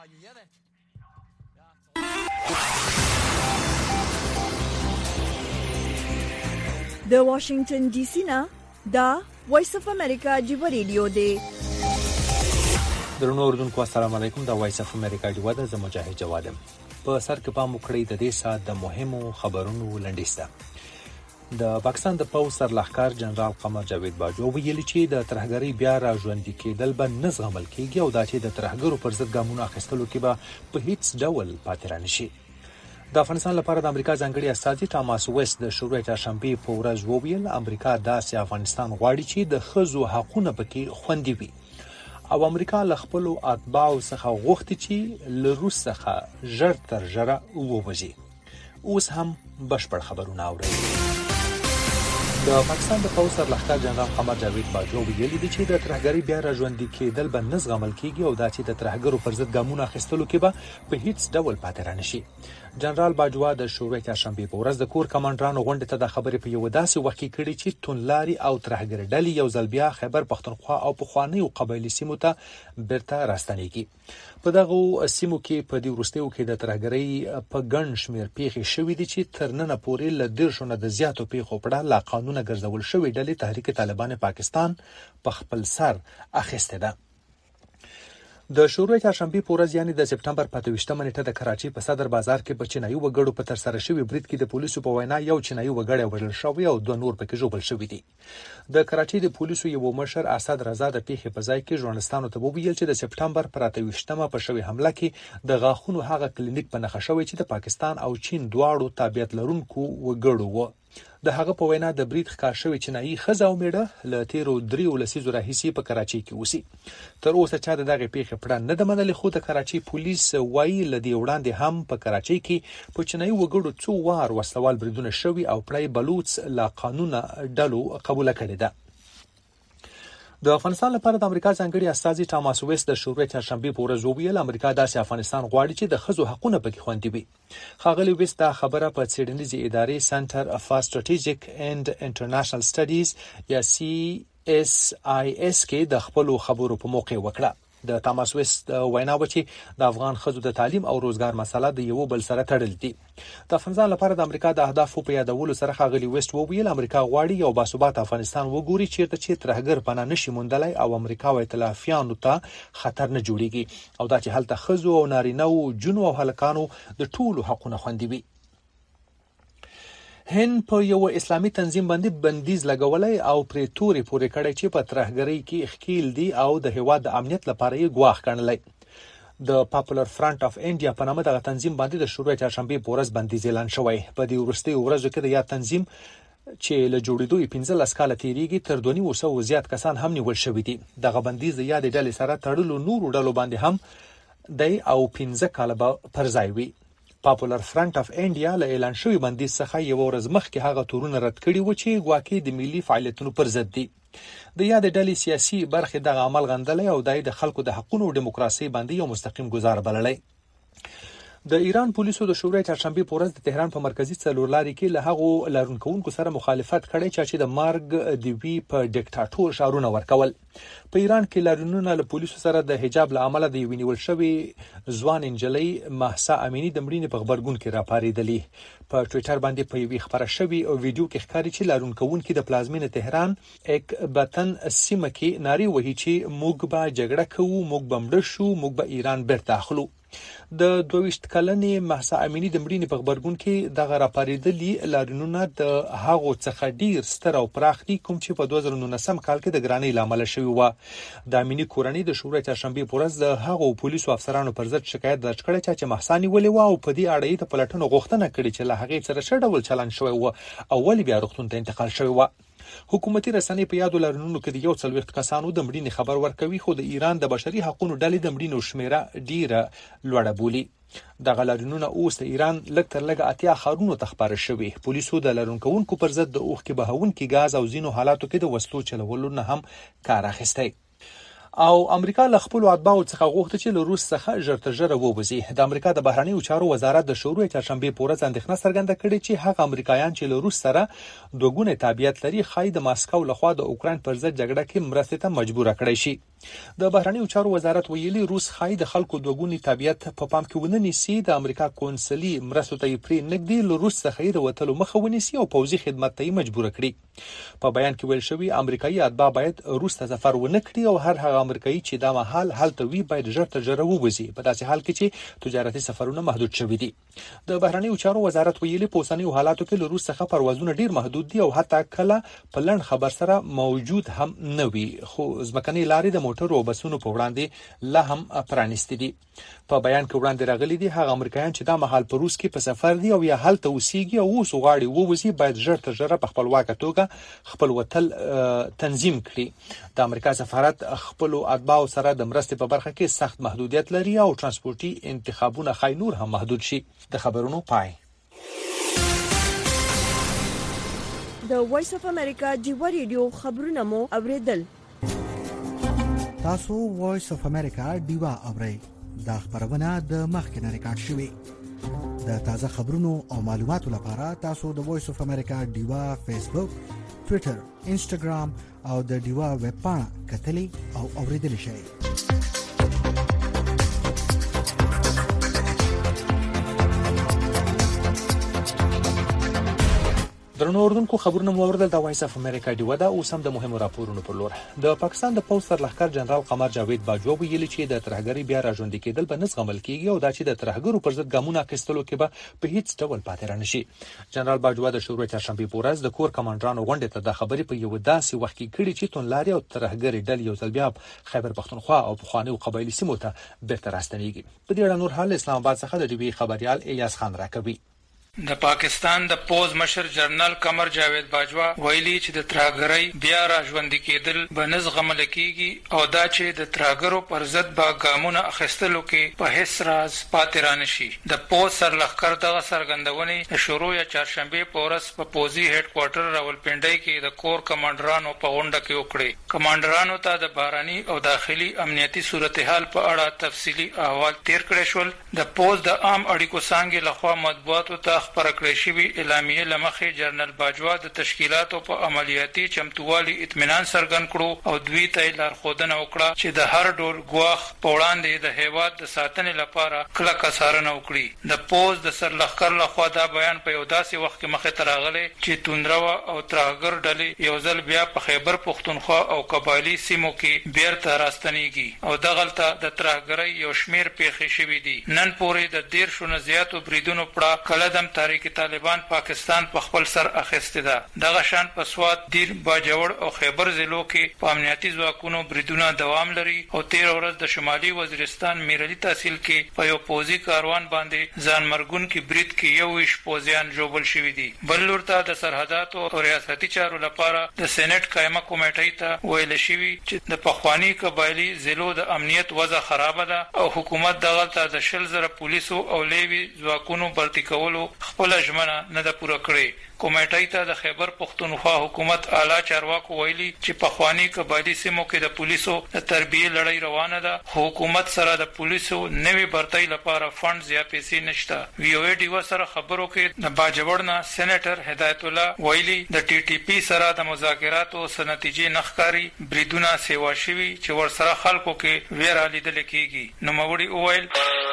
د واشنگټن ډي سي نه دا وایس اف امریکا جوبا ریډیو دی. درنو اوردونکو السلام علیکم. دا وایس اف امریکا جوبا د مجاهد جوادم په سر کې پام وکړئ د دې سات د مهمو خبرونو لنډیسته. د پاکستان د پوځ سرلښکر جنرال قمر جاوید باجو ویلي چې د ترهګرۍ بیا را ژوندي کېدل به نه زغمل کېږي او دا چې د ترهګرو پر ضد ګامونه اخیستلو کې به په هیڅ ډول پاتې رانشي. د افغانستان لپاره د امریکا ځانګړي استازي ټاماس ویست د شروع چهارشنبه په ورځ وویل امریکا داسې افغانستان غواړي چې د ښځو حقوقونه پکې خوندي وي او امریکا له خپلو اتباعو څخه غوښتي چې له روس څخه ژر تر ژره ووځي. اوس هم بشپړ خبرونه اورئ. د پاکستان د پوځ سرلښکر جنرال قمر جاوید باجو ویلي دی چې د ترهګرۍ بیا را ژوندي کېدل به نه زغمل کېږي او دا چې د ترهګرو پر ضد ګامونه اخیستلو کې به په هیڅ ډول پاتې رانشي. جنرال باجوا د شروع چهارشنبه په ورځ د کور کمانډرانو غونډې ته د خبرې په یو داسې وخت کې کړې چې تونلاري او ترهګر ډلې یو ځل بیا خیبر پښتونخوا او پخوانیو قبایلی سیمو ته بیرته راستنېږي. په دغه سیمو کې په دې وروستیو کې د ترهګرۍ په ګڼ شمېر پیښې شوې دي چې تر ننه پورې له 10 د زیاتو پیښو پړه لا قانونه ګرځول شوې ډلې تحریک طالبان پاکستان په خپل سر اخیسته ده. د شروع چهارشنبه په ورځ یعنی د سپټمبر 28 نیټه د کراچۍ په صدر بازار کې په چینایي وګړو په تر سره شوی برید کې د پولیسو په وینا یو چینایي وګړی وژل شوی او دوه نور پکې ژوبل شوی دي. د کراچۍ د پولیسو یو مشر اسد رضا د پیښې په ځای کې ژورنالستانو ته وویل چې د سپټمبر 28 په شوی حمله کې د غاښونو هغه کلینیک په نښه شوی چې د پاکستان او چین دواړو تابعیت لرونکو وګړو و. د هغه په وینا د برید ښکار شوی چینایي ښځه او میړه له تیرو 3 لسیزو راهیسې په کراچۍ کې اوسي. تر اوسه چا دغه پیښه پړه نه ده منلې خو د کراچۍ پولیس وایي لدی وړاندې هم په کراچۍ کې په چینایي وګړو څو وار وسلوال بریدونه شوي او پړای بلوچ لا قانونه ډلو قبول کړي ده. د افغانستان لپاره د امریکا ځانګړي استازي ټاماس ویست د شروع چهارشنبه په ورځ وویل امریکا داسې افغانستان غواړي چې د ښځو حقوقونه پکې خوندي وي. ښاغلي ویست دا خبره په څېړنیزې ادارې سنټر فار سټریټیجیک اینډ انټرنیشنل سټډیز یا CSIS کې د خپل خبرو په موقع وکړه. د ټاماس ویست وینا و چې د افغان ښځو د تعلیم او روزګار مسله د یو بل سره تړل دي. د افغانستان لپاره د امریکا د اهدافو په یادولو سره ښاغلي ویست وویل امریکا غواړي یو باثباته افغانستان وګوري چیرته چې ترهګر پناه نشي موندلای او امریکا او ائتلافیانو ته خطر نه جوړيږي او دا چې هلته ښځو او نارینه او جنو او هلکانو د ټولو حقوقونه خوندي وي. هند په یو اسلامي تنظیم باندې بندیز لګولای او پرې توري پورې کړی چې په ترهګرۍ کې ښکیل دي او د هیواد د امنیت لپاره یې ګواښ ګڼلی. د پاپولر فرنٹ اف انډیا په نامه دغه تنظیم باندې د شروع چهارشنبه په ورځ بندیز اعلان شوی. په دې وروستیو ورځو کې د یا تنظیم چې له جوړېدو 15 کاله تیریږي تر 200 زیات کسان هم نیول شوي دي. دغه بندیز د یاد ډلې سره تړلو نورو ډلو باندې هم دی او 15 کاله به پر ځای وي. پاپولر فرنٹ اف انډیا له اعلان شوی بندیز څخه یو ورځ مخکې هغه تورونه رد کړي و چې ګواکې د ملي فعالیتونو پر ضد دي. د یاد ډلې سیاسي برخې دغه عمل غندلې او د خلکو د حقوقو او دیموکراسي باندې یو مستقیم گزار بللې. د ایران پولیسو د شورای چهارشنبه په ورځ د تهران په مرکزی څلورلاري کې له هغو لارونکو سره مخالفت کړی چې د مارګ دی وی په ډیکټاتور شارونه ورکول. په ایران کې لارونونه له پولیسو سره د حجاب له عمله د وینول شوی ځوان انجلۍ مهسا امینی د مړینې په خبرګون کې راپاریدلې. په ټوئیټر باندې په یوه خبره شوی او ویډیو کې ښکاري چې لارونکو د پلازمینه تهران یک بتن سیمه کې ناری وهي چې موږ به جګړه کوو، موږ به مړ شو، موږ به ایران بیرته اخلو. د 22 کلنې مهسا امینی د مړینې په خبرګون کې دغه راپاریدلې لارونونه د هغو څخه ډیر ستر او پراخ دي کوم چې په 2019 کال کې د ګرانۍ لامل شوی و. د امینی کورنۍ د شورای چهارشنبه په ورځ د هغو پولیسو افسرانو پر ضد شکایت درج کړی چې مهسا نیولې و او په دې اړه یې د پلټنو غوښتنه کړې چې له هغې سره څه ډول چلند شوی و او ولې بیا روغتون ته انتقال شوی و. حکومتي رسنۍ په یادو لارونونو کې د 40 کسانو د مړینې خبر ورکوي خو د ایران د بشري حقوقو ډلې د مړینو شمیره ډیره لوړه بولي. دغه لارونونه اوس د ایران لږ تر لږه 80 ښارونو ته خبر شوي. پولیسو د لارونکو پر ضد د اوښکې بهونکي غاز او ځینو حالاتو کې د وسلو چلولو نه هم کار اخیستی. او امریکا له خپل اتباعو څخه غوښتي چې له روس څخه ژر تر ژره ووځي. د امریکا د بهرنیو چارو وزارت د شروع چهارشنبه په ورځ اندېښنه څرګنده کړې چې هغه امریکایان چې له روس سره دوه ګونې تابعیت لري خای د ماسکو لخوا د اوکراین پر ضد جګړه کې مرستې ته مجبور کړی شي. د بهرنیو چارو وزارت ویلي روس ښایي د خلکو دوګونی طبيعت په پام کې ونه نیسي، د امریکا کونسلي مرستو ته پرې نږدې له روس څخه د وټلو مخه ونیسي او پوځي خدمت ته مجبور کړي. په بیان کې ویل شوی امریکایي اتباع باید روس ته سفر ونه کړي او هر هغه امریکایي چې د مهال هلته وي باید ژر تر ژره ووځي، په داسې حال کې چې تجارتي سفرونه محدود شوي دي. د بهرنیو چارو وزارت ویلي په اوسنیو حالاتو کې له روس څخه پروازونه ډیر محدود دي او حتی کله په لړ خبر سره موجود هم نه وي، خو ځمکني لارې د موټرو او بسونو په وړاندې لا هم پرانیستي دي. په بیان کې وړاندې راغلي دي هغه امریکایان چې د مهال په روس کې په سفر دي او یا هلته اوسېږي او اوس غواړي ووځي باید ژر تر ژره په خپلواکه توګه خپل وتل تنظیم کړي. د امریکا سفارت خپل اتباع سره د مرستې په برخه کې سخت محدودیت لري او ترانسپورتي انتخابونه خای نور هم محدود شي. د خبرونو پای. د وایس اف امریکا ډیوا ریډیو خبرونه مو اوریدل. تاسو وایس اف امریکا ډیوا اورئ. دا خبرونه د مخکنه ریکارډ شوې. د تازه خبرونو او معلوماتو لپاره تاسو د وایس اف امریکا ډیوا فیسبوک، ټوئیټر، انسټاګرام او د ډیوا ویب پاڼه کتلی او اوریدل شئ. درنو اوردونکو خبرونه مو اوریدل د وایس اف امریکا ډیوا دا اوس هم د مهمو راپورونو پر لور. د پاکستان د پوځ سرلښکر جنرال قمر جاوید باجوا ویلي چې د ترهګری بیا راژوندي کېدل به نه زغمل کیږي او دا چې د ترهګرو پر ضد ګامونه اخیستلو کې به په هیڅ ډول پاتې رانشي. جنرال باجوا د شروع چهارشنبه په ورځ د کور کمانډرانو غونډې ته د خبرې په یو داسې وخت کې کړي چې تونلاري او ترهګری ډلې یو ځل بیا خیبر پختونخوا او پخواني قبایلی سیمو ته بیرته راستنیږي. په دې اړه نور حال اسلام آباد څخه د ډیوی خبريال الیاس خان راکوي. د پاکستان د پوز مشر جنرال قمر جاوید باجوا ویلي چې د ترهګرۍ بیا راژوندي کېدل به نه زغمل کیږي او دا چې د ترهګرو پر ضد به ګامونه اخیستلو کې په هیڅ راز پاتې رانشي. د پوز سرلښکر دغه څرګندونې د شروع یا چهارشنبه په ورځ په پوزي هډ کوارټر راولپنډۍ کې د کور کمانډرانو په غونډه کې وکړي. کمانډرانو ته د بهرني او داخلي امنیتي صورتحال په اړه تفصیلي احوال تیر کړی شول. د پوز د عام اړیکو څانګې لخوا مطبوعاتو ته خبره کړې شوې اعلامیه لمخې جنرال باجوا د تشکیلاتو په عملیاتي چمتووالي اطمینان څرګند کړو او دوی ته لارښودنه وکړه چې د هر ډول ګواښ په وړاندې د هیواد د ساتنې لپاره کلکه څارنه وکړي. د پوز د سرلښکر لخوا دا بیان په یو داسې وخت کې مخې ته راغلی چې توندرو او ترهګر ډلې یو ځل بیا په خیبر پختونخوا او قبایلی سیمو کې بیرته راستنیږي او دغلته د ترهګرۍ یو شمیر پیښې شوي دي. نن پورې د 10 نه زیاتو بریدونو پړه کله تحریک طالبان پاکستان په خپل سر اخیسته ده. دغه شان په سوات، دیر، باجوړ او خیبر ضلعو کې په امنیتي ځواکونو بریدونه دوام لري او 13 ورځ د شمالي وزیرستان میرلي تحصیل کې په یو پوځي کاروان باندې ځانمرګون کې برید کې 21 پوځیان ژوبل شوي دي. بل لورته د سرحداتو او ریاستي چارو لپاره د سېنات قائمه کمیټې ته ویل شوی چې د پخوانی قبایلی ضلعو د امنیت وضع خراب ده او حکومت دغه د 10,000 پولیسو او لیوي ځواکونو برتی کولو خپل ژمنه نه ده پوره کړې. کمیټې ته د خیبر پختونخوا حکومت اعلی چارواکو ویلي چې په خوانی قبایلی سیمو کې د پولیسو د تربیه لړۍ روانه ده. حکومت سره د پولیسو نوې برتۍ لپاره فند یا پیسې نشته. وی او ډیو سره خبرو کې د باجوړ نه سېنیټر هدایت الله ویلي د ټي ټي پی سره د مذاکراتو سنتیجې نخکاری بریدونه سیوا شوي چې ور سره خلکو کې ویرا لیدل کیږي. نو موري اویل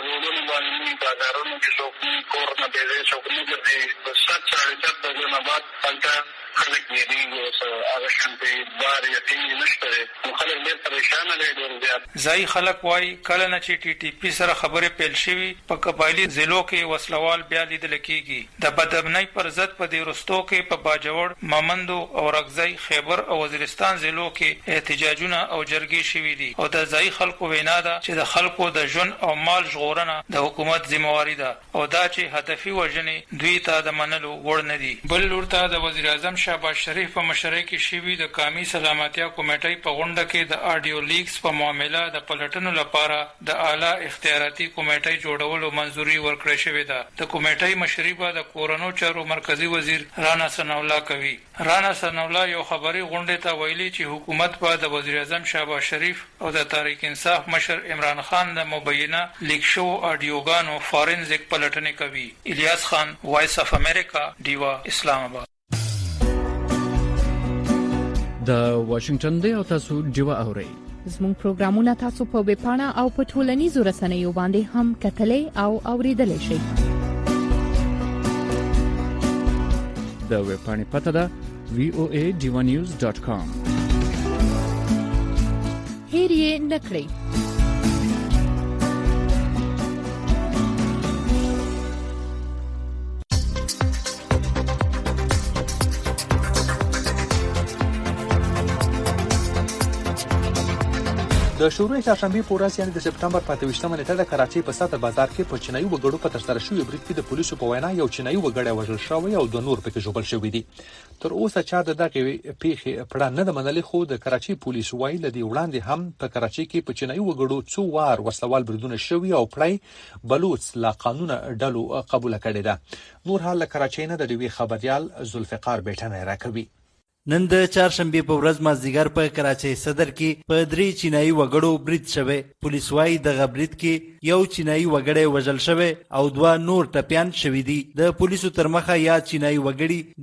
بازارونو کې څوک کور نه دی څوک نه دی د 7:30 بجې نه بعد هلته خلک یې دی هغه شانتي بار یې نشته نو خلک ډېر پریشان دي. ډېر زیات ځای خلک وایي کله نه چې ټي ټي پی سره خبرې پیل شوي په قبایلی ضلعو کې وسلوال بیا لیدل کیږي. د بدامنۍ پر ضد په دې رستو کې په باجوړ، مامندو او رغځي، خیبر او وزیرستان ضلعو کې احتجاجونه او جرګې شوي دي او د ځای خلکو وینا ده چې د خلکو د ژوند او مال ژغورنه د حکومت ذمہواری ده او دا چې هدفي وژنې دوی ته د منلو وړ نه دي. بل لورته د وزیر اعظم شهباز شریف په مشرۍ کې شوی د قومي سلامتیا کمیټې په غونډه کې د آډیو لیکس په معاملې د پلټنو لپاره د اعلی اختیاراتي کمیټې جوړولو منځوري ورکړې شوې ده. د کمیټې مشري به د کورونو چارو مرکزی وزیر رانا ثناء الله کوي. رانا ثناء الله یو خبري غونډه ته ویلي چې حکومت به د وزیر اعظم شهباز شریف او د تحریک انصاف مشر عمران خان د مبینه لیک شو آډیوګانو فورنزیک پلټنې کوي. الیاس خان، وایس اف امریکا، ډیوا، اسلام آباد. د واشنگټن دی او تاسو ډیوا اورئ. زموږ پروګرامونه تاسو په ویب پاڼه او په ټولنیزو رسنیو باندې هم کتلای او اوریدلای شئ. د ویب پاڼې پته ده voadivanews.com. هیر یې نکړئ. د شروع چهارشنبه په ورځ یعنی د سپتمبر 28مه نیټه د کراچۍ په ساتر بازار کې په چینایي وګړو په ترسره شوې برید کې د پولیسو په وینا یو چینایي وګړی وژل شوی او د نور پکې ژوبل شوی دي. تر اوسه چا دغه پیښې پړه نه د منلې، خو د کراچۍ پولیسو وایي لدی وړاندې هم په کراچۍ کې په چینایي وګړو څو وار وسلوال بریدونه شوی او پړای بلوچ لا قانون ډلو قبول کړی ده. نور حال کراچۍ نه د دوی خبريال ذوالفقار بیٹنه راکوي. نن د چهارشنبه په ورځ مازدیګر په کراچۍ صدر کې په 3 چینایي وګړو برید شوه. پولیس وايي د برید کې یو چینایي وګړی وژل شوی او 2 نور ټپيان شوی دي. د پولیسو تر مخه یا چینایي وګړي د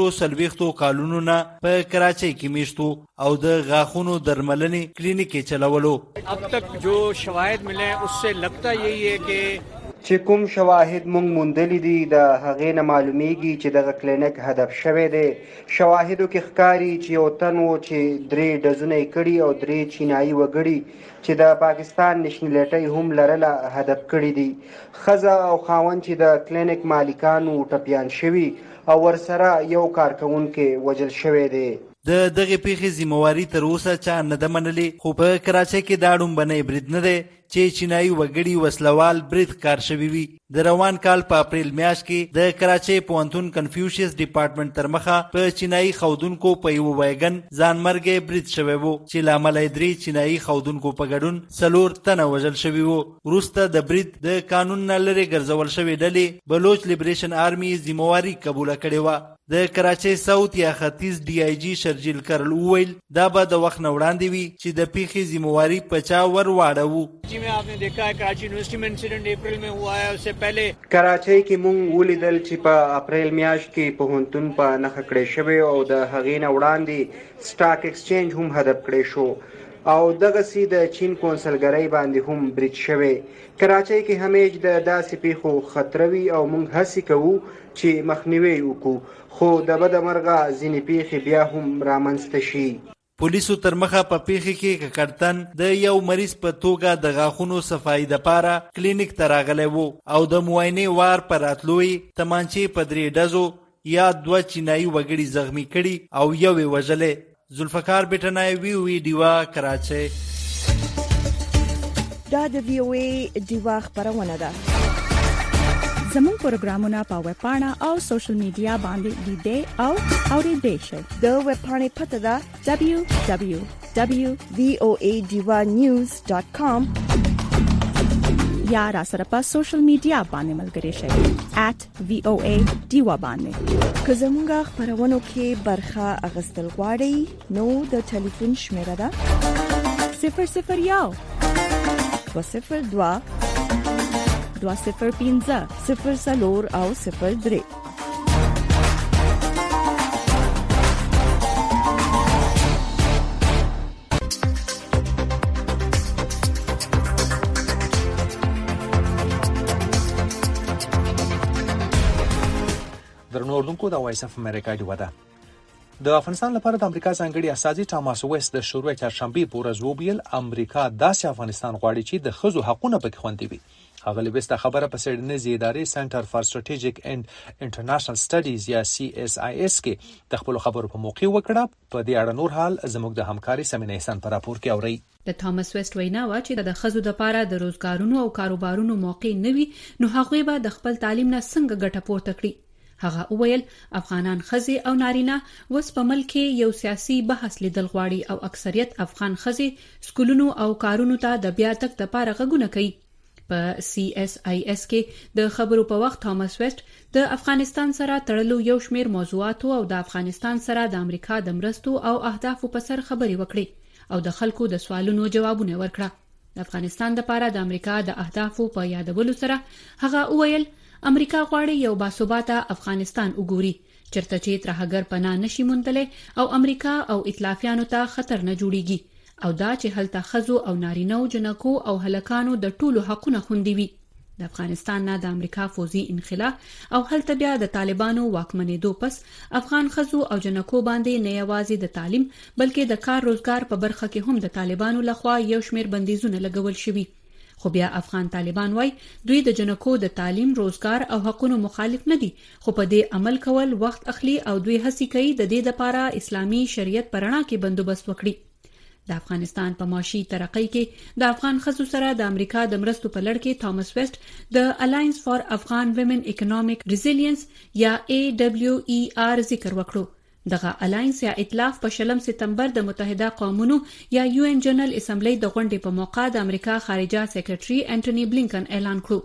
13 کالونو نه په کراچۍ کې میشتو او د غاخونو درملنې کلینیک چلولو. अब तक जो शवाहद मिले हैं उससे लगता यही है कि چې کوم شواهد مونږ موندلي دي د هغې نه معلومیږي چې دغه کلینیک هدف شوی دی. شواهدو کې ښکاري چې یو تن و چې 3 ډزونه یې کړي او 3 چینایي وګړي چې د پاکستان نشنلیټۍ هم لرله هدف کړي دي. ښځه او خاوند چې د کلینیک مالکانو ټپیان شوي او ورسره یو کارکوونکی وژل شوی دی. د دغه پیښې ذمہواری تر اوسه چا نه ده منلې، خو په کراچۍ کې دا ډومبنی برید نه دی چې چینایي وګړي وسلوال برید کار شوی وي. د روان کال په اپریل میاشت کې د کراچۍ پوهنتون کنفیوشیس ډپارټمنټ تر مخه په چینایي خودونکو په یو وایګن ځانمرګي برید شوی وو چې لامل یې 3 چینایي خودونکو په ګډون 4 تنه وژل شوی وو. وروسته د برید د قانون نه لري ګرځول شوی ډلې بلوچ لیبریشن آرمي ذمہواری قبول کړې و. د کراچۍ ساوث یا ختیځ ډي آی جی شرجیل کرل وویل دا به د وخت نه وړاندې وي چې د پیښې ذمہواری په چا ور واړو. में आपने देखा है कराची यूनिवर्सिटी में इंसिडेंट अप्रैल में हुआ है. उससे पहले کراچۍ کې مونږ ولیدل چې په اپریل میاشت کې پوهنتون په نښه کړی شوی او د هغې نه وړاندې سټاک ایکسچینج هم هدف کړی شو او دغسې د چین کونسلګرۍ باندې هم برید شوی. کراچۍ کې همیش د داسې پیښو خطر وي او مونږ هڅې کوو چې مخنیوی وکړو، خو د بده مرغه ځینې پیښې بیا هم رامنځته شي. پولیسو تر مخه په پیښې کې ککړتن د یو مریض په توګه د غاښونو صفایي لپاره کلینیک ته راغلی وو او د معاینې وار پر راتلوی تمانچې په 3 ډزو یا 2 چینایي وګړي زخمی کړي او یو یې وژلی. ذوالفقار بیٹنه وی ډیوا کراچۍ. دا د VOA ډیوا خبرونه ده. زموږ پروګرامونه په ویب پاڼه او سوشل میډیا باندې لیدئ او اوریدئ شئ. د ویب پاڼې پته ده www.voadivanews.com یا را سره په سوشل میډیا باندې ملګري شئ @VOA دیوا باندې. که زموږ خبرونو کې برخه اغستل غواړئ نو د ټلیفون شمیره ده 001 202 205 0 او 03. درنو اوردونکو د وایس اف امریکا دی ودا. د افغانستان لپاره د امریکا ځانګړي استازي ټاماس ویست د شروع چهارشنبه په ورځ وویل امریکا داسې افغانستان غواړي چې د ښځو حقونه پکې خوندي وي. هغه ویست خبره په سیډنیزي ادارې سنټر فار سټریټیجیک اینڈ انټرنیشنل سټډیز یا CSIS کې د خپل خبرو په موقع وکړه. په دې اړه نور حال زموږ د همکاري سمینه احسان پر راپور کې اوري. د ټاماس ویست وینا و چې د ښځو لپاره د روزګارونو او کاروبارونو موقع نوي نو هغه به د خپل تعلیم نه څنګه ګټه پورته کړي. هغه وویل افغانان ښځې او نارینه وس په ملک یو سیاسي بحث لیدل غواړي او اکثریت افغان ښځې سکولونو او کارونو ته د بیا تک لپاره غږونه کوي. په CSIS کې د خبرو په وخت ټاماس ویست د افغانستان سره تړلو یو شمېر موضوعاتو او د افغانستان سره د امریکا د مرستو او اهدافو په سر خبرې وکړي او د خلکو د سوالونو جوابونه ورکړه. د افغانستان لپاره د امریکا د اهدافو په یادولو سره هغه وویل امریکا غواړي یو باثباته افغانستان وګوري چرته چې ترهګر پناه نشي موندلې او امریکا او ائتلافیانو ته خطر نه جوړيږي. او دا چې هلته ښځو او نارینه‌و جنکو او هلکانو د ټولو حقونه خوندي وي. د افغانستان نه د امریکا فوزي انخلا او هلته بیا د طالبانو واکمنېدو پس افغان ښځو او جنکو باندې نه یوازې د تعلیم بلکې د کار روزګار په برخه کې هم د طالبانو لخوا یو شمېر بندیزونه لګول شوي. خو بیا افغان طالبان وای دوی د جنکو د تعلیم روزګار او حقوقو مخالف نه دي، خو په دې عمل کول وخت اخلي او دوی هڅه کوي د دې لپاره اسلامي شریعت پرانا کې بندوبست وکړي. د افغانستان په معاشي ترقۍ کې د افغان ښځو سره د امریکا د مرستو په لړ کې تامس ویسټ د الاینس فار افغان ویمن اکونومیک ریزیلینس یا AWER ذکر وکړو. دغه الاینس یا ائتلاف په 20 سپتمبر د متحده قومونو یا UN جنرال اسمبلی د غونډې په موقع د امریکا خارجه سیکریټري انټونی بلینکن اعلان کړو.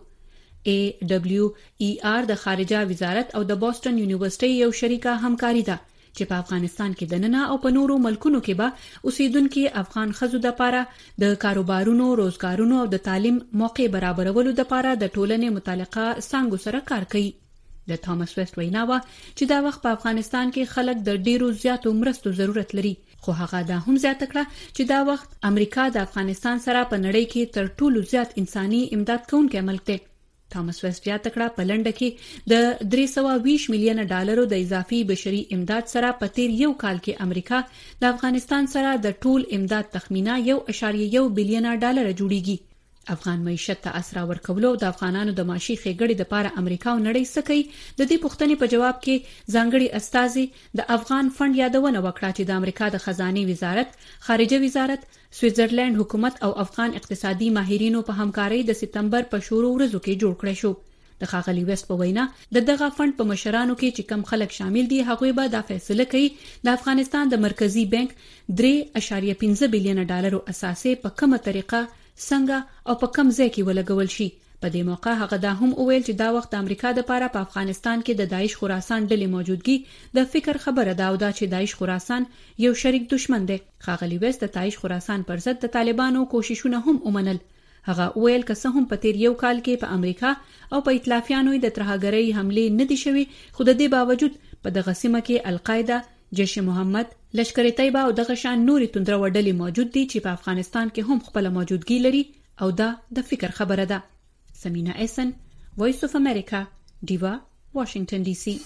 AWER د خارجه وزارت او د بوسټن یونیورسيټي یو شریکه همکاري ده چې په افغانستان کې د ننه او په نورو ملکونو کې به اوسیدونکو افغان ښځو د لپاره د کاروبارونو، روزګارونو او د تعلیم موقع برابرولو لپاره د ټولنې متعلقه څانګو سره کار کوي. د تامس ویسټ وینا و چې دا وخت په افغانستان کې خلک د ډیرو زیاتو مرستو ضرورت لري، خو هغه دا هم زیاته کړه چې دا وخت امریکا د افغانستان سره په نړۍ کې تر ټولو زیات انساني امداد کوونکی ملک دی. تامس ویسټ یا تکړه په لنډه کې د 320 میلیون ډالرو د اضافي بشري امداد سره په تیر یو کال کې امریکا د افغانستان سره د ټول امداد تخمینه 1.1 بلین ډالر جوړیږي. افغان معیشت ته اثر ورکولو د افغانانو د معاشي ښېګړې لپاره امریکا او نړۍ سکی د دې پوښتنې په جواب کې ځانګړي استازي د افغان فند یادونه وکړه چې د امریکا د خزانه وزارت، خارجه وزارت، سویټزرلند حکومت او افغان اقتصادي ماهرینو په همکارۍ د سپتمبر په شروع ورځو کې جوړ کړی شو. د ښاغلي ویسټ په وینا د دغه فند په مشرانو کې چې کم خلک شامل دي هغوی به دا فیصله کوي د افغانستان د مرکزی بانک 3.5 بلین ډالرو اساسي په کومه طریقه څنګه او په کم ځای کې ولګول شي. په دې موقع هغه دا هم وویل چې دا وخت د امریکا لپاره په افغانستان کې د داعش خراسان ډلې موجودګي د فکر خبره ده او دا چې داعش خراسان یو شریک دشمن دی. ښاغلي ویسټ د داعش خراسان پر ضد د طالبانو کوششونه هم ومنل. هغه ویل که څه هم په تیر یو کال کې په امریکا او په ائتلافیانو د ترهګرۍ حمله نه دي شوي، خو د دې باوجود په دغه سیمه کې القاعده، جیش محمد، لشکر طیبه او دغه شان نوري توندره وډلې موجود دي چې په افغانستان کې هم خپل موجودګي لري او دا د فکر خبره ده. سمینا ایسن، وایس اف امریکا، دیوا، واشنگټن ډي سي.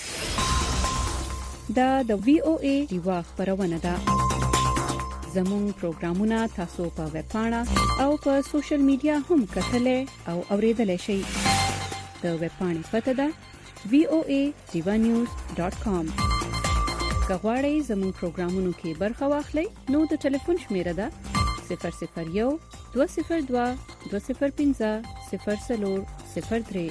دا د VOA دیوا خبرونه ده. زموږ پروګرامونه تاسو په ویب پاڼه او په سوشل میډیا هم کتلای او اوریدلای شئ. د ویب پاڼې پته ده voanews.com. کغواړئ زموږ پروګرامونو کې برخه واخلئ نو د ټلیفون شمیره ده 001 202 205 0003.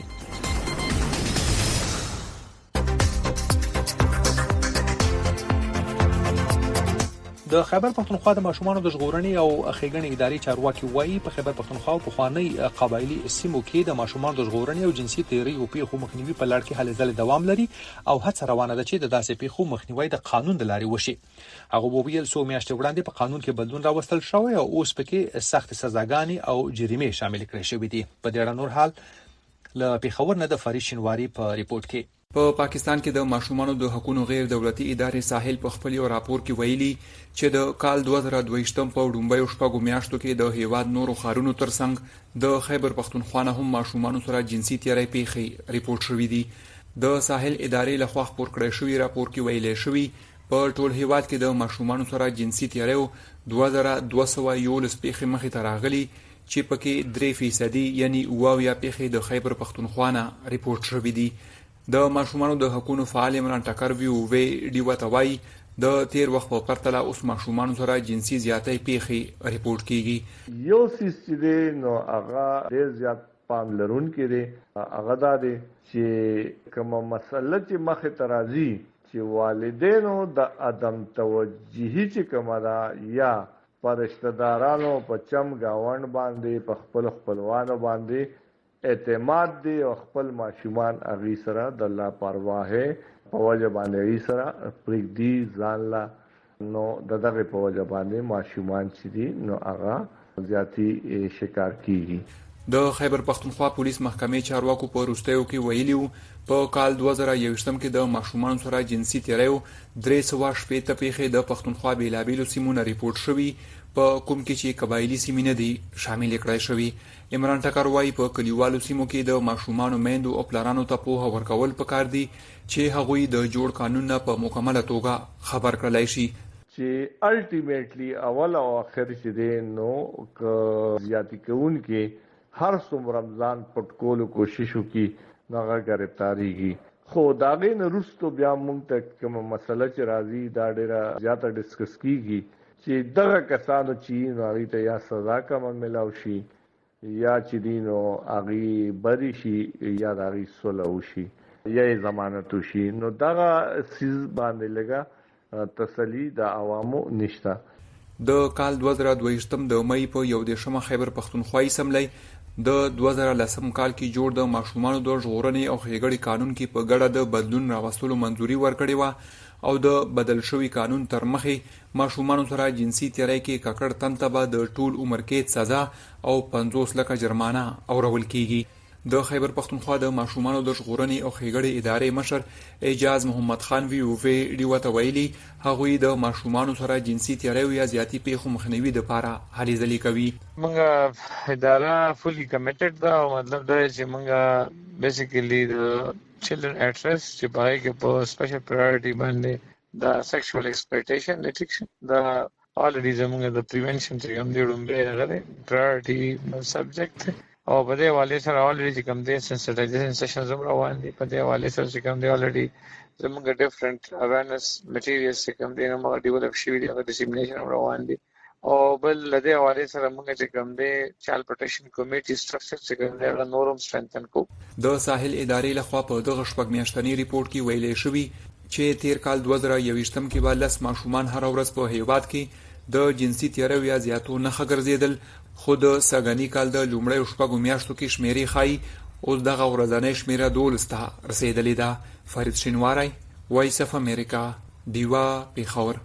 د خیبر پښتونخوا د ماشومانو د ژغورنې او ښېګڼې ادارې چارواکي وایي په خیبر پښتونخوا او پخواني قبایلي سیمو کې د ماشومانو د ژغورنې او جنسي تیریو پیښو مخنیوي په لړ کې هلې ځلې دوام لري او هڅه روانه ده چې د داسې پیښو مخنیوي د قانون د لارې وشي. هغه وویل څو میاشتې وړاندې په قانون کې بدلون راوستل شوی او اوس پکې سخت سزاګانې او جریمې شامل کړي شوې دي. په دې اړه نور حال له پیښور نه د فرید شینواری په ریپورت کې. په پاکستان کې د ماشومانو د حقوقو غیر دولتي ادارې ساحل په خپل یو راپور کې ویلي چې د کال 2022 په ډومبۍ شپږو میاشتو کې د هیواد نورو ښارونو ترڅنګ د خیبر پښتونخوا نه هم ماشومانو سره جنسي تیری پیښې ریپورت شوې دي. د ساحل ادارې لخوا خپور کړی شوی راپور کې ویلي شوی په ټول هیواد کې د ماشومانو سره جنسي تیری 2211 پیښې مخې ته راغلي چې پکې 3% یعنی 22 پیښې د خیبر پښتونخوا نه ریپورت شوې دي. د ماشومانو د حقوقو فعال عمران ټکروي وی ډیو توای د تیر وخت په پرتله اوس ماشومانو سره جنسي زیاتې پیښې ریپورت کیږي. یو سیستم نو هغه ډیر زیات پام لرونکي دي. هغه دا دي چې کومه مسله چې مخه ترازی چې والدینو د عدم توجهي چې کومه دا یا پرشتدارانو په چم گاوند باندې په خپل خپلوانو باندې اعتماد دی او خپل ماشومان اغي سره د لا پرواهه په وجه باندې اغي سره پریک دی ځان لا نو دغه په وجه باندې ماشومان چې دي نو هغه زیاتی شکار کیږي. د خیبر پښتونخوا پولیس محکمې چارواکو په وروستیو کې ویلیو په کال 2021 کې د ماشومان سره جنسي تیریو 318 پیښې د پښتونخوا بیلابیلو سیمونو ریپورت شوي. په کوم کې چې قبایلی سیمې نه دي شامل کړای شوی. عمران ټکر وايي په کلیوالو سیمو کې د ماشومانو میندو او پلارانو ته پوهه ورکول پکار دي چې هغوی د جوړ قانون نه په مکمله توګه خبر کړلای شي چې الټیمیټلی اول او اخر چې دی نو زیاتی کون کې هر څوم رمضان پټکولو کوشش وکي نغه گرفتاریږي. خو داغه نه رستو بیا مونږ ته کوم مسله چې راځي دا ډیره زیاته ډیسکس کیږي چې دغه کسانو چې ناری ته یا سزا کم ملاو شي یا چې دینو اغي بری شي یا داغي سولو شي یا ضمانت شي. نو دغه سیز باندې لګا تسلی د عوامو نشتا. د کال 2022 د مې په 11 خیبر پختونخوا اسمبلی د 2010 کال کې جوړ د ماشومانو د ژغورنې او ښېګړې قانون کې په ګډه د بدلون راوستلو منځوري ورکړې وه او د بدل شوي قانون تر مخې ماشومانو سره جنسي تیری کې ککړ تن ته به د ټول عمر قید سزا او 50 لکه جرمانه اورول کیږي. د خیبر پختونخوا د ماشومانو د ژغورنې او ښېګړې ادارې مشر اعجاز محمد خان وی ډیو ته ویلي هغوی د ماشومانو سره جنسي تیری یا زیاتی پیښو مخنیوي لپاره هلې ځلې کوي. موږ اداره فولي کمیټډ ده او مطلب دا چې موږ بیسیکلی د چلډرن ایٹ ریسک چې پای کې په سپیشل پرایورټي باندې د سیکشوال ایکسپلویټیشن ډیټیکشن دا already زموږ د پریونشن چې کوم دی ډومبه غره پرایورټي سبجیکټ او په دې حواله سره already چې کوم دي سنسټایزیشن سیشنز هم روان دي. په دې حواله سره چې کوم دي already زموږ ډیفرنٹ اویرنس میټیریالز چې کوم دي نو موږ ډیولپ شوی دي او ډیسیمینیشن هم روان دي. او بل لدې حواله سره موږ چې کوم دي چایلډ پروټیکشن کمیټي سټرکچر چې کوم دي نورم سترنتن کو. د ساحل ادارې لخوا په دغه شپږ میاشتنی ریپورت کې ویلې شوی چې تیر کال 2021 کې به 10 ماشومان هر ورځ په هیواد کې د جنسي تیری یا زیاتو نه خګرزیدل. خو د سګنی کال د لومړی شپږو میاشتو کې شمیرې ښایي اوس دغه ورځنۍ شمیره 12 ته رسیدلې ده. فرید شینواری، وایس اف امریکا، دیوا پیښور.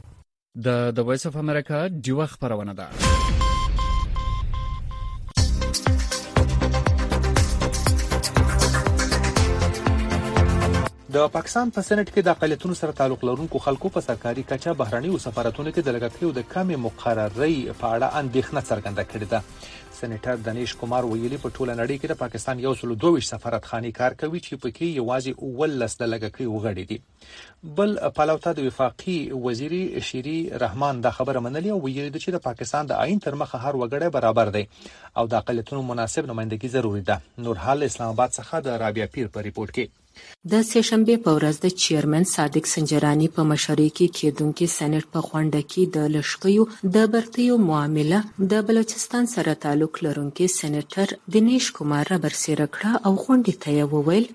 د وایس اف امریکا دیوا خبرونه ده. د پاکستان په سېنات کې د اقلیتونو سره تعلق لرونکو خلکو په سرکاري کچه بهرنیو سفارتونو کې د لګښتونو د کمې مقررۍ په اړه اندېښنه څرګنده کړې ده. سېنیټر دانش کومار ویلي په ټوله نړۍ کې د پاکستان 122 سفارتخانې کار کوي چې پکې یوازې 19 د لګښتي وغړي دي. بل پلاوته د وفاقي وزیر شيري رحمان دا خبره منلې او ویلي چې د پاکستان د آئین تر مخه هر وګړی برابر دی او د اقلیتونو مناسب نمائندګي ضروری ده. نور حال اسلام آباد څخه د رابعه پیر په ریپورت کې. د سېشنبه په ورځ د چیرمن صادق سنجرانی په مشرۍ کې کېدونکو سېنات په غونډه کې د لشکریو د برتیو معامله د بلوچستان سره تعلق لرونکو سېنیټر دنیش کومار را برسېره کړه او غونډې ته وویل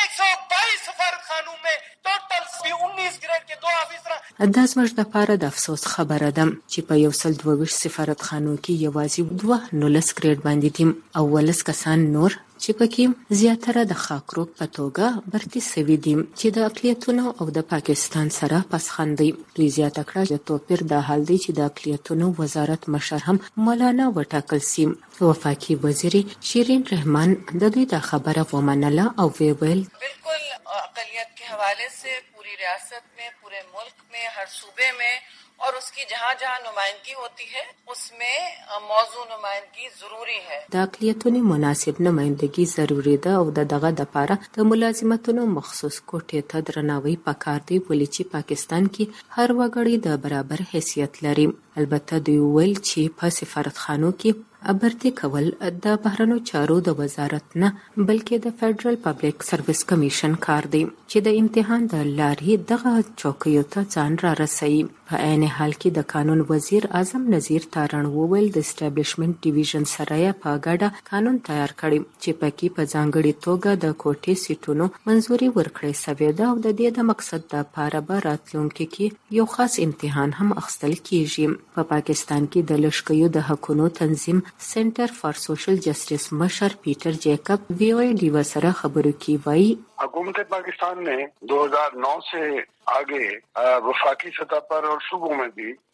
122 سفارتخانو میں ټوټل 19 ګریډ کې 2 افیسر د زموږ لپاره د افسوس خبره ده چې په 122 سفارتخانو کې یوازې 19 ګریډ باندې دي او 19 کسان نور چې پکې زیاتره د خاکروک په توګه برتي سوي دي چې د اقلیتونو او د پاکستان سره پسخندي. دوی زیاته کړه چې توپیر د حال دی چې د اقلیتونو وزارت مشر هم مولانا وټاکل سي. وفاقي وزیر شیرین رحمان د دوی د خبره ومنله او ویل بالکل اقلیت के हवाले से पूरी रियासत में पूरे मुल्क में हर सूबे में और उसकी जहाँ जहाँ नुमाइंदगी होती है उसमें मौजू नुमाइंदगी ضروری है. د اقلیتونو مناسب نمائندګي ضروری ده او دغه د لپاره د ملازمتونو مخصوص کوټې ته درناوی پکار دی ولې چې پاکستان کې هر وګړی د برابر حیثیت لري. البته دوی ویل چې په سفارتخانو کې ابرتي کول د بهرنیو چارو د وزارت نه بلکې د فدرال پبلک سرویس کمیشن کار دی چې د امتحان د لارې دغه چوکیو ته ځان را رسوي. په عین حال کې د قانون وزیر اعظم نذیر تارڼ وویل د اسټابلیشمنت ډیویژن سره په ګډه قانون تیار کړي چې پکې په ځانګړي توګه د کوټې سیټونو منځوري ورکړې شوې ده او د دې د مقصد لپاره به راتلونکي کې یو خاص امتحان هم اخیستل کیږي. په پاکستان کې د لشکریو د حقوقو تنظیم सेंटर फॉर सोशल जस्टिस मशर पीटर जैकब वीओए डीवा सरा खबरों की वाई हुकूमत पाकिस्तान ने 2009 से आगे वफाकी सतह पर और सूबों में भी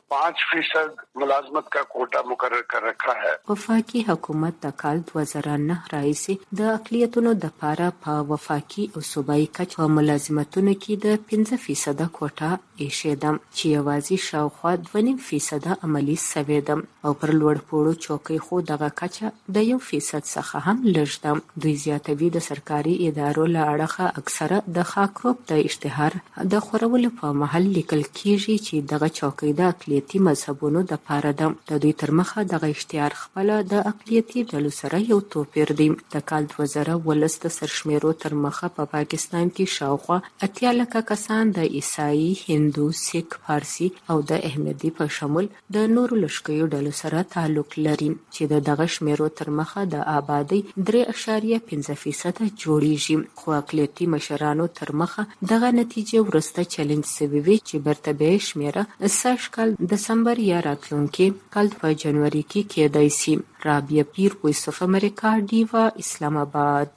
5% मुलाजमत का कोटा मुकर्रर कर रखा है। वफाقي حکومت د کال 2009 راهیسې د اقلیتونو د پاره په وفاقي او صوبایي کچ په ملازمتونو کې د 15% کوټه ایښې ده چې یوازې شاوخوا 2.5% عملی شوې ده او پر لوړ پوړو چوکۍ خو دغه کچه د 1% څخه هم لږ ده. دوی زیاتوي د سرکاري ادارو له اړخه اکثره د خاکروپ د اشتهار د خورولو په محل لیکل کیږي چې دغه چوکۍ د اقلیتي مذهبونو د پاره ده. د دوی تر مخه دغه اشتهار خپل د اقلیتي ډلو سره یو توپیر دی. د کال 2019 د سرشمیرو تر مخه په پاکستان کې شاوخوا 80 لکه کسان د عیسائی، هندو، سیک، فارسی او د احمدي په شمول د نورو لښکریو ډلو سره تعلق لري چې د دغه شمیرو تر مخه د آبادی 3.5% جوړیږي. خو اقلیتي مشرانو تر مخه دغه نتیجه ورسته چیلنج شوی وي چې برتبه شمیره سږ کال دسمبر یا راتلونکي کال په جنوري کې کېدای شي. رابعه پیر، وایس اف امریکا، ډیوا، اسلام آباد.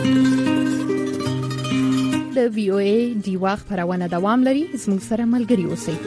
د وی او ای ډیوا خبرونه دوام لري. زموږ سره ملګري اوسئ.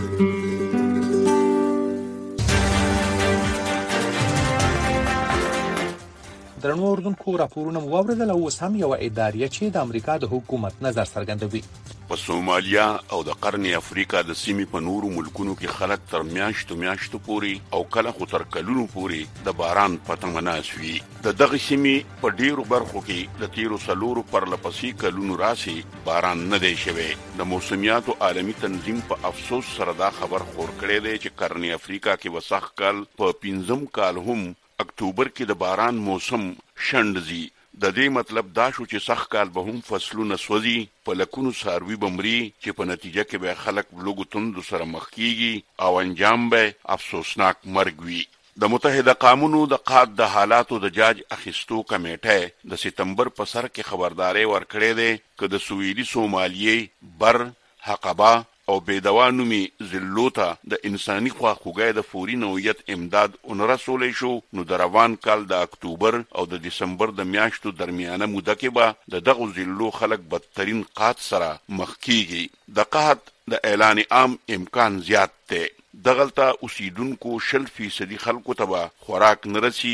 درنو اردوونکو راپورونه مو واوریدل او اوس هم یوه اداریه چې د امریکا د حکومت نظر څرګندوي. په سومالیا او د قرن افریقا د سیمې په نورو ملکونو کې خلک تر میاشتو پورې او کله خو تر کلونو پورې د باران په تمه ناست وي. د دغه سیمې په ډیرو برخو کې د تیرو څلورو پرلپسې کلونو راسي باران نه دی شوی. د موسمیاتو عالمي تنظیم په افسوس سره دا خبر خور کړی دی چې قرن افریقا کې وسخ کال په 5م کال هم اکتوبر کې د باران موسم شندزي. د دې مطلب دا شو چې سخت کال به هم فصلونه سوځي، په لکونو څاروي بمري چې په نتیجه کې به خلک لوګو توندو سره مخ کیږي او انجام به افسوسناک مرګ وي. د متحده قومونو د قاد د حالاتو د جاج اخیستو کمیټه د سپتمبر په سر کې خبرداري ورکړې ده چې د سویلي سومالیې بر حقبه او بيدوا نومي زلوتا د انساني خواخوږۍ د فوري نوعیت امداد اونرسولې شو. نو د روان کال د اکتوبر او د دسمبر د میاشتو درمیانه موده کې به د دغه زلو خلک بدترین قحط سره مخ کیږي. د قحط د اعلان عام امکان زیات دی. دغلطه اوسیدونکو 60% خلکو ته به خوراک نرسي،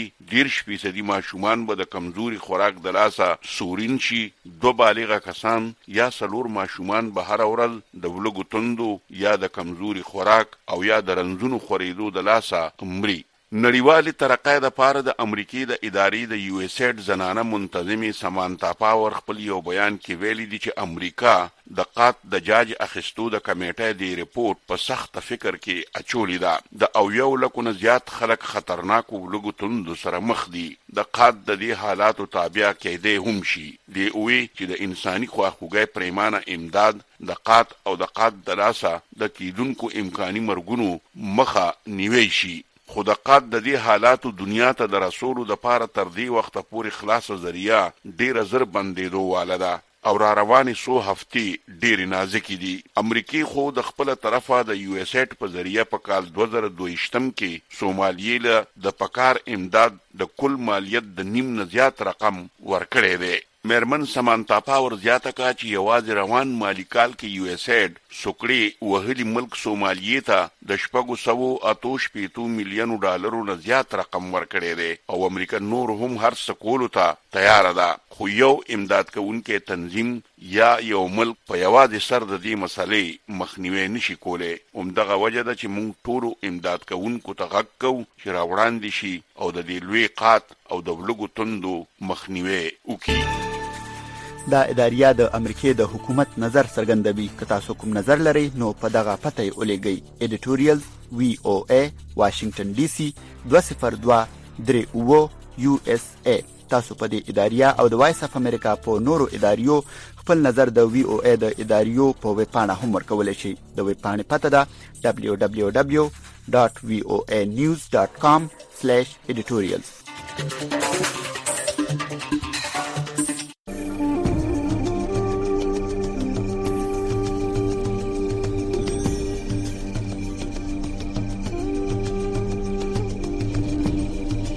10% ماشومان به د کمزوري خوراک د لاسه سورین شي، 2 بالغه کسان یا 4 ماشومان به هر ورځ د ولګو توندو یا د کمزوري خوراک او یا د رنځونو خورېدو د لاسه مري. نړیوالې ترقۍ د پاره د امریکای د ادارې د یو اس ایډ زنانه منتظمه سمانتا پاور خپل یو بیان کې ویلي دي چې امریکا د قات د جاج اخیستو د کمیټې د ریپورت په سخت فکر کې اچولې ده. د او یو لکونه زیات خلک خطرناک ولګو توندو سره مخ دي. د قات د دې حالاتو تابع کېدې هم شي. دی وی چې د انساني خواخوږۍ پریمانه امداد د قات او د قات د لاسه د کیدونکو امکاني مرګونو مخه نیوي شي. خو د قات د دې حالاتو دنیا ته د رسولو د پاره تر دې وخته پورې خلاصه ذریعہ ډیره زر بندېدو واله ده او را روانې سو هفتې ډیرې نازکې دي. امریکای خو د خپل طرفه د یو اس ایډ په ذریعہ په کال 2022 کې سومالیې له د پکار امداد د کل مالیت د نیم نه زیات رقم ورکړی دی. میرمن سمانتا پاور زیاته کا چې یوازې روان مالی کال کې یو اس ایډ سوکړي وهلي ملک سومالیې ته د 6.8 میلیونو ډالرو نه زیات رقم ورکړی دی او امریکا نور هم هر څه کولو ته تیار ده. خو یو امداد کوونکی تنظیم یا یو ملک په یوازې سر د دې مسلې مخنیوي نشي کولی. همدغه وجه ده چې موږ ټولو امداد کوونکو ته غږ کوو چې راوړاندې شي او د دې لوی قحط او د ولګو توندو مخنیوي وکړي. دا اداریه د امریکای د حکومت نظر څرګندوي. که تاسو کوم نظر لرئ نو په دغه پته یې ولېږئ. ایډیټوریال VOA واشنگټن ډي سي 20238 USA. تاسو په دې اداریه او د وایس اف امریکا په نورو اداریو خپل نظر د VOA د اداریو په ویب پاڼه هم ورکولی شئ. د ویب پاڼې پته ده www.voanews.com/editorials.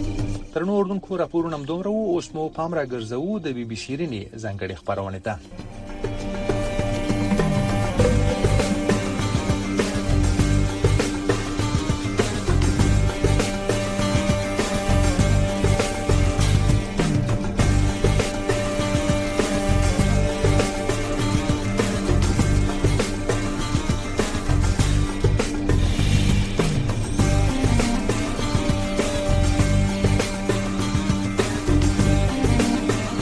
ترنو اردوونکو راپورونه هم دومره وو. اوس مو پام را ګرځوو د بي بي سي رینې ځانګړې خپرونې ته.